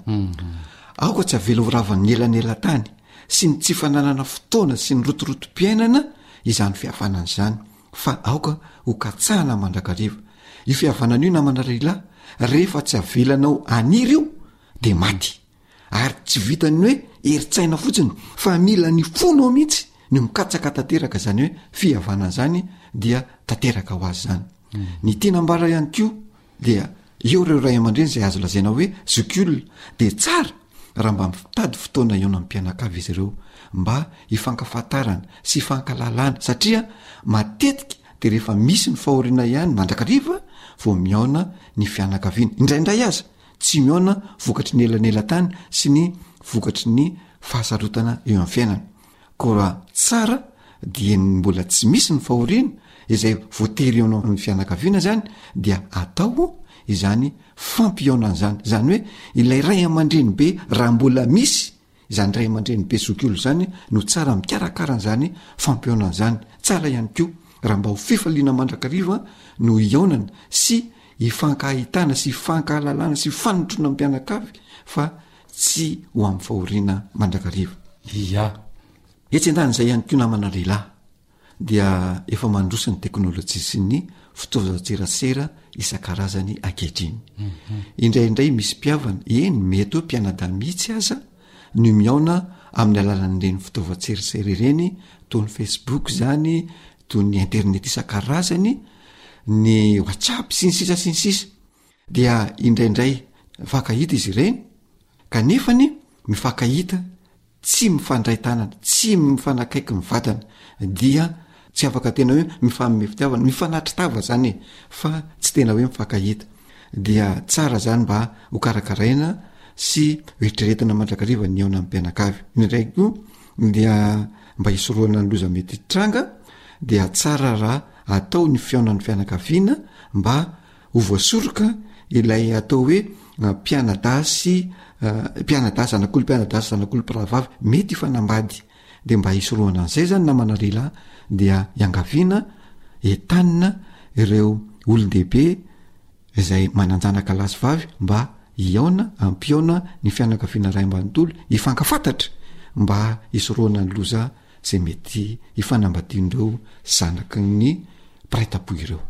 aoka tsy avelo horavany elanela tany sy ny tsy fananana fotoana sy ny rotorotom-piainana izany fihavanana zany fa aoka ho katsahana mandrakariva io fihavanana io namanarila rehefa tsy avelanao aniry io de maty ary tsy vitany hoe eritsaina fotsiny fa mila ny fonao mihitsy ny mikatsaka tanteraka zany hoe fihavanana zany dia tanteraka ho azy zany ny tianambara ihany ko dia eo reo ray aman-dreny zay azo lazaina hoe zokiola de tsara raha mba mitady fotoana eo na mpianakavy izy ireo mba hifankafatarana sy hifankalalana satria matetika de rehefa misy ny fahoriana ihany mandrakariva vo miaona ny fianakaviana indraindray aza tsy miaona vokatry ny elanela tany sy ny vokatry ny fahasarotana eo amin'ny fiainana ko raha tsara dia mbola tsy misy ny fahoriana izay voatery eona amin'ny fianakaviana zany dia atao izany fampiaonana zany zany hoe ilay ray aman-dreny be raha mbola misy izany ray aman-dreny be zokolo zany no tsara mikarakarana zany fampiaonana zany tsara ihany ko raha mba ho fifaliana mandrakariva no iaonana sy hifankahitana sy hifankahalalana sy fanotrona mpianakavy fa tsy ho amin'ny fahoriana mandrakariva ia etsy an-dan'izay ihany ko namana lehilahy dia efa mandrosa ny teknôlôjia sy ny fitaovan-tserasera isan-karazany ankehitriny indraindray misy mpiavana eny mety hoe mpianadahy mihitsy aza no miaona amin'ny alalan'ireny fitaovan-tserasera ireny toy ny Facebook zany toy ny internet isan-karazany ny WhatsApp sy ny sisa sy ny sisa dia indraindray fakahita izy ireny kanefany mifakahita tsy mifandray tanana tsy mifanakaiky mivatana dia tsy afaka tena hoe mifamme fitiavana mifanatritava zany fa tsy tena hoe mifakahita dia tsara zany mba ho karakaraina sy hoetreretina mandrakariva ny aona amin'ny mpianakavy indraiky ko dia mba hisoroana ny loza mety tranga dia tsara raha atao ny fiaonan'ny fianakaviana mba ho voasoroka ilay atao hoe mpianadasy zanak'olo mpianadasy zanak'olo mpiravavy mety fanambady de mba hisoroana an'izay zany na manarila dia iangaviana etanina ireo olon-dehibe izay mananjanaka lasy vavy mba iaona ampiaona ny fianakaviana ray ambanontolo hifankafantatra mba hisoroana ny loza zay mety hifanambadian'ireo zanaky ny piraitapo ireo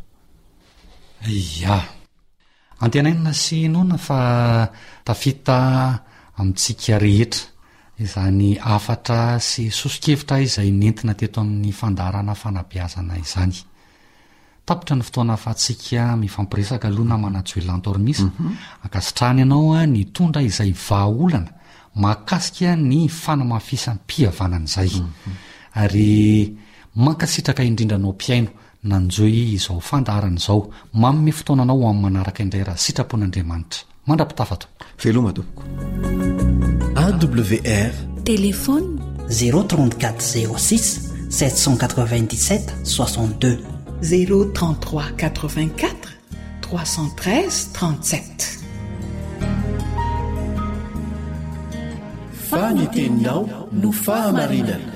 ia antenainina sy nona fa tafita amintsika rehetra izany afatra sy sosikevitra izay nentina teto amin'ny fandarana fanabiazana izany tapitra ny fotoana afatsika mifampiresaka aloha na manajoelantormisa akasitrany ianao a ny tondra izay vahaolana mahakasika ny fanamafisam-pihavanan'izay ary mankasitraka indrindra anao mpiaino nanjoy izao fandarana izao mamme fotoananao amin'ny manaraka indray raha sitrapon'andriamanitra mandrapitafatra veloma tompoko AWR téléphone 034 06 797 62 033 84 313 37 faniteninao no fahamarinana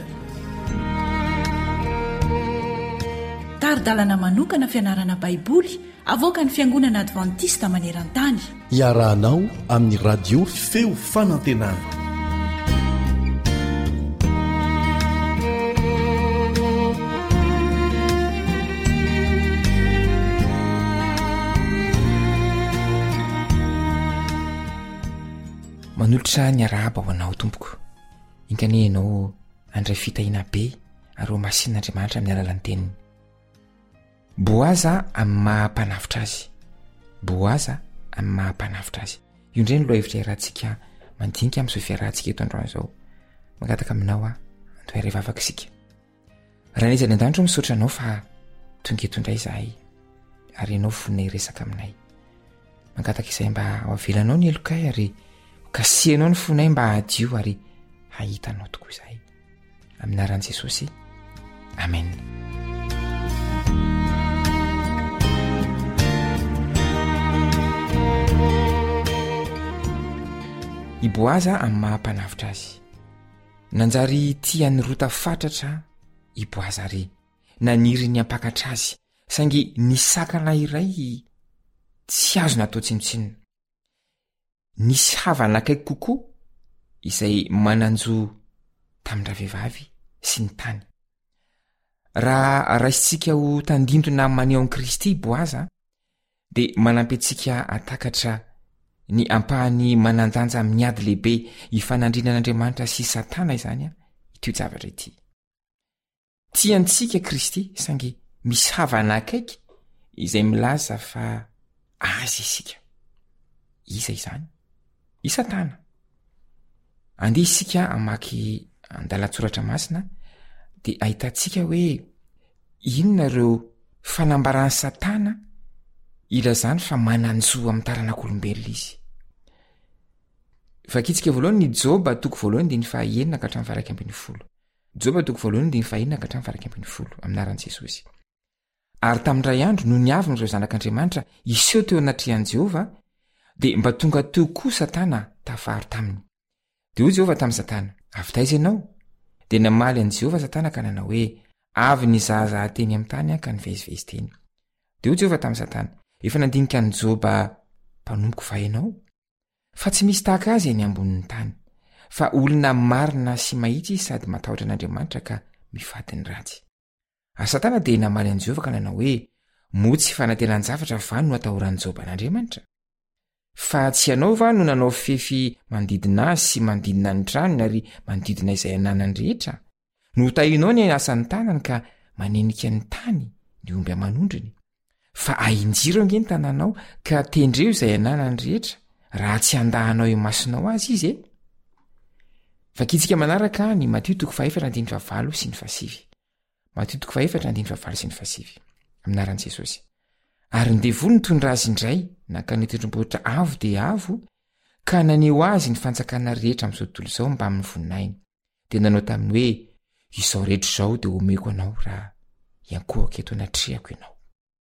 taridalana manokana fianarana baiboly avoaka ny fiangonana advantista maneran-tany iarahanao amin'ny radio feo fanantenana manolotra ny arahaba ho anao tompoko inkaneanao andray fitahina be ary o masin'andriamanitra amin'ny alalan'ny teniny boaza amin'ny mahampanavitra azy boaza amin'ny mahampanavitra azy io indray no loha hevitra irantsika mandinika amin'izao fiarahantsika eto androany izao mangataka aminao andohay rehefa afaka isika raha n'izy any an-danitro misaotra anao fa tonga eto indray izahay ary ianao fonay resaka aminay mangataka izay mba avelanao ny elokay ary kasianao ny fonay mba hadio ary hahitanao tokoa izahay amin'ny anaran'i Jesosy amen. I Boaza amin'ny mahampanavitra azy nanjary tiany rota fatratra i Boaza ary naniry ny ampakatra azy saingy nisakana iray tsy azo natao tsinotsinona. Nisy havana akaiky kokoa izay mananjo tamindra vehivavy sy ny tany. Raha raisitsika ho tandintona maneho an Kristy Boaza dia manampy antsika atakatra ny ampahany manandanja amin'ny ady lehibe ifanandrinan'Andriamanitra sy Satana izany ity zavatra ity. Tiantsika Kristy saingy misy havana akaiky izay milaza fa azy isika. Iza izany? I Satana. Andeha isika amaky andalatsoratra masina dia ahitantsika hoe inona ireo fanambarany Satana ilazany fa mananjo amin'ny taranak'olombelona izy. Vakitsika voalohany ny Joba 1:9-11. Joba 1:9-11 amin'ny anaran'i Jesosy. Ary tamindray andro no niavy ireo zanak'Andriamanitra iseho teo anatrehan'i Jehovah dia mba tonga teo koa Satana tafaro taminy. Dia hoy Jehovah tamin'i Satana, avy taiza ianao? Dia namaly an'i Jehovah Satana ka nanao hoe avy nizahazaha teny amin'ny tany ka nivezivezy teny. Dia hoy Jehovah tamin'i Satana, efa nandinika ny Joba mpanomboka va ianao? Fa tsy misy tahaka azy eny ambonin'ny tany, fa olona marina sy mahitsy sady matahotra an'Andriamanitra ka mifady ny ratsy. Ary Satana dia namaly an'i Jehovah ka nanao hoe motsy fanatenan-javatra va no atahoran'i Joba an'Andriamanitra? Fa tsy ianao va no nanao fefy manodidina azy sy manodidina ny tranony ary manodidina izay ananany rehetra? No tahinao ny asan'ny tanany ka manenika ny tany ny omby amanondriny. Fa ahinjiro ange ny tananao ka tendreo izay ananany rehetra raha tsy andahanao eo masonao azy izy e? Vakitsika manaraka ny Matthieu 5:4-5 sy ny 7. Matthieu 5:4-5 amin'ny anaran'i Jesosy. Ary ny devolo nitondra azy indray nankany tendrombohitra avo dia avo ka naneho azy ny fanjakana rehetra amin'izao tontolo izao mba amin'ny voninainy. Dia nanao taminy hoe izao rehetra izao dia omeko anao raha iankohako eto anatrehako ianao.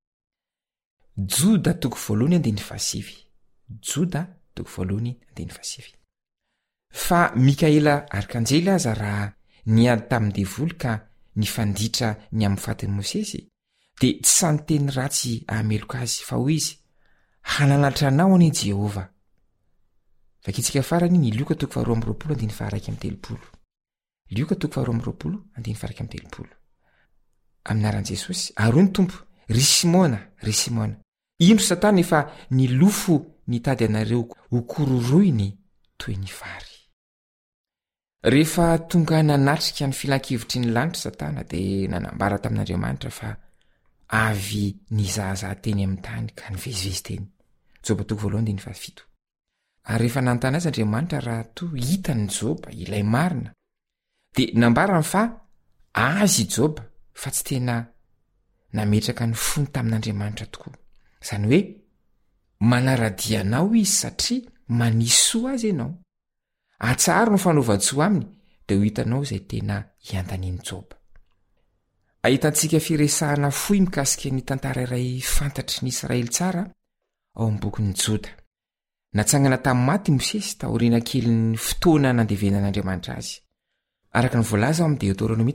Joda 1:7. Joda 1:7. Fa Mikaela arkanjely aza raha niady tamin'ny devoly ka nifanditra ny amin'ny fatin'i Mosesy dia tsy santeny ratsy ahameloka azy fa hoy izy hananatra anao ani Jehovah. Vakitsika farany ny Luka 2:20-1:30. Luka 2:20-1:30 amin'ny anaran'i Jesosy. Ary ny Tompo, ry Simona, indro Satana efa nilofo nitady anareo ho kororoiny toy ny vary. Rehefa tonga nanatrika ny filan-kevitry ny lanitra Satana dia nanambara tamin'Andriamanitra fa avy nizahazaha teny amin'ny tany ka nivezivezy teny. Joba 1:7. Ary rehefa nanontany azy Andriamanitra raha toa hitany Joba ilay marina dia nambarany fa azy Joba fa tsy tena nametraka ny fony tamin'Andriamanitra tokoa. Izany hoe manaradianao izy satria manisy soa azy ianao. Atsara no fanaova-tsoa aminy dia ho hitanao izay tena hiantaniny Joba. Ahitantsika firesahana fohy mikasika ny tantara iray fantatry ny Israely tsara ao amin'ny bokin'ny Joda. Natsangana tamin'ny maty Mosesy taoriana kely ny fotoana nandevenan'Andriamanitra azy. Araka ny voalaza ao amin'ny Deutéronomie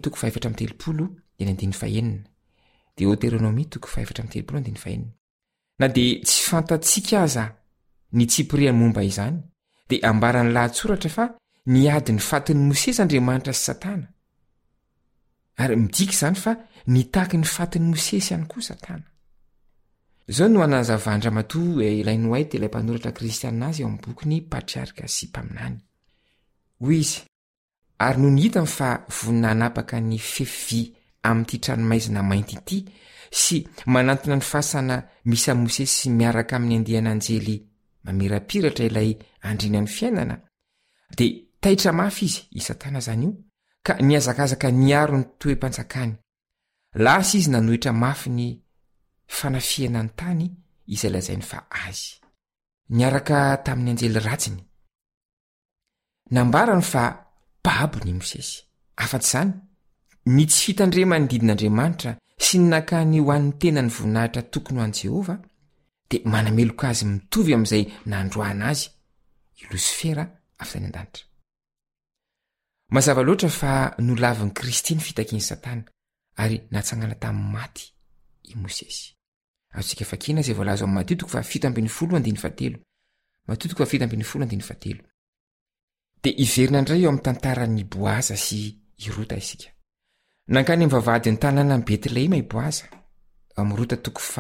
5:3-5. Deutéronomie 5:3-5. Na dia tsy fantatsika aza ny tsipiriany momba izany dia ambarany lahatsoratra fa niady ny fatin'ny Mosesy Andriamanitra sy Satana. Ary midika izany fa nitaky ny fatin'ny Mosesy ihany koa Satana. Izao no anazavandra matoa Ellen White ilay mpanoratra kristianina azy ao amin'ny bokiny Patriarika sy Mpaminany. Hoy izy, ary no nihitany fa vonina hanapaka ny fefy amin'ity tranomaizina mainty ity sy manantona ny fasana misy amin'ny Mosesy miaraka amin'ny andian'anjely mamirapiratra ilay andrina ny fiainana dia taitra mafy izy satana zany io ka niazakazaka niaro ny toe-panjakany lasa izy nanohitra mafy ny fanafiana ny tany izay lazainy fa azy niaraka tamin'ny anjely ratsiny nambarany fa babo ny mosesy afa-tsy izany ny tsy fitandrema ny didin'andriamanitra sy ny nakany ho an'ny tena ny voninahitra tokony ho an' Jehova dia manameloka azy mitovy amin'izay nandroahana azy i Losifera avy tany an-danitra. Mazava loatra fa nolavin'i Kristy ny fitakiany Satana ary natsangana tamin'ny maty i Mosesy. Azontsika fakina izay voalaza amin'ny Mateo 7:7. Dia iverina indray eo amin'ny tantaran'i Boaza sy i Rota isika. Nankany amin'ny vavahady ny tanàna ny Betlehema i Boaza amin'ny Rota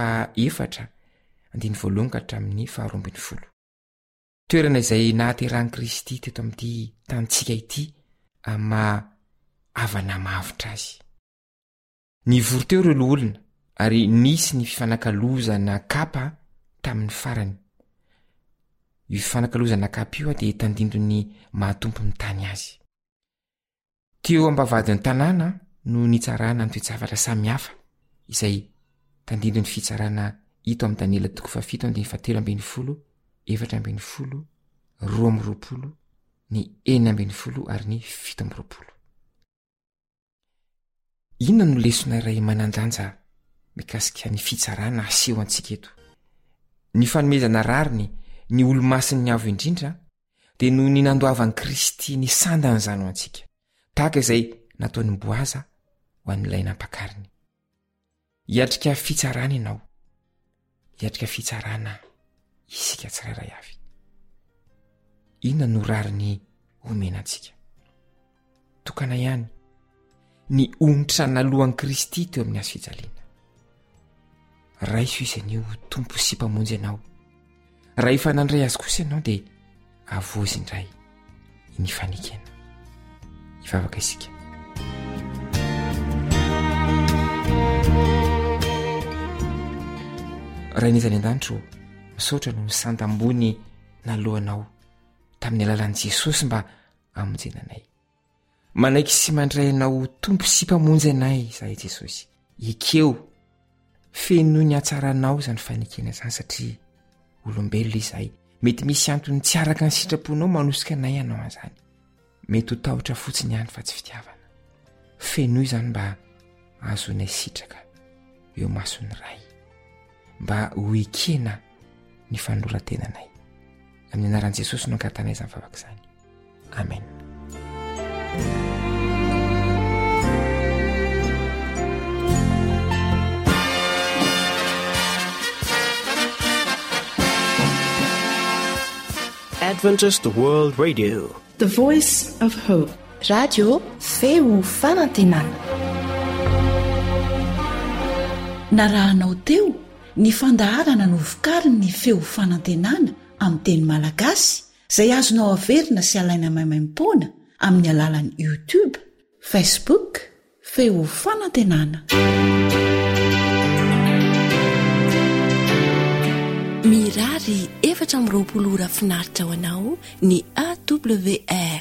4:1-12. Toerana izay nahaterahan'i Kristy teto amin'ity tantsika ity avana mavitra azy. Nivory teo ireo loholona ary nisy ny fifanakalozana kapa tamin'ny farany. Io fifanakalozana kapa io dia tandindony mahatompo ny tany azy. Teo ambavadin'ny tanàna no nitsarana ny toejavatra samihafa izay tandindony fitsarana ito amin'ny Daniela 7:17, 2:20, 2:20, ny 9:20 ary ny 7:20. Inona no lesona iray mananjanja mikasika ny fitsarana aseho antsika eto? Ny fanomezana rariny ny olo-masiny avo indrindra dia no ny nandoavan'i Kristy ny sandany zany ho antsika, tahaka izay nataony Boaza ho an'ilay nampakariny. Hiatrika fitsarana ianao, hiatrika fitsarana isika tsirairay avy. Inona no rariny omena antsika? Tokana ihany ny onitra nalohan'i Kristy teo amin'ny azo fijaliana. Raiso izan'io tompo sy mpamonjy ianao. Raha efa nandray azy kosa ianao dia avozy indray ny fanikena. Hivavaka isika. Raha nizany an-danitro misaotra no misantambony nalohanao tamin'ny alalan'i Jesosy mba hamonjenanay. Manaiky sy mandray anao tompo sy mpamonjy anay izahay Jesosy. Ekeo feno ny hatsaranao izany fanikena izany satria olombelona izahay. Mety misy antony tsy araka ny sitraponao manosika anay ianao an'izany. Mety ho tahotra fotsiny ihany fa tsy fitiavana. Feno izany mba azonay sitraka eo masony ray, mba ho ekena ny fanoratenanay. Amin'ny anaran'i Jesosy no ankatanay izany vavaka izany. Amen. Adventist World Radio, the voice of hope. Radio feo fanantenana. Narahanao teo ny fandaharana no vokariny ny feo fanantenana amin'ny teny malagasy izay azonao averina sy alaina maimaim-poana amin'ny alalan'ny YouTube, Facebook, feo fanantenana. Mirary 420 ora finaritra ho anao ny AWR.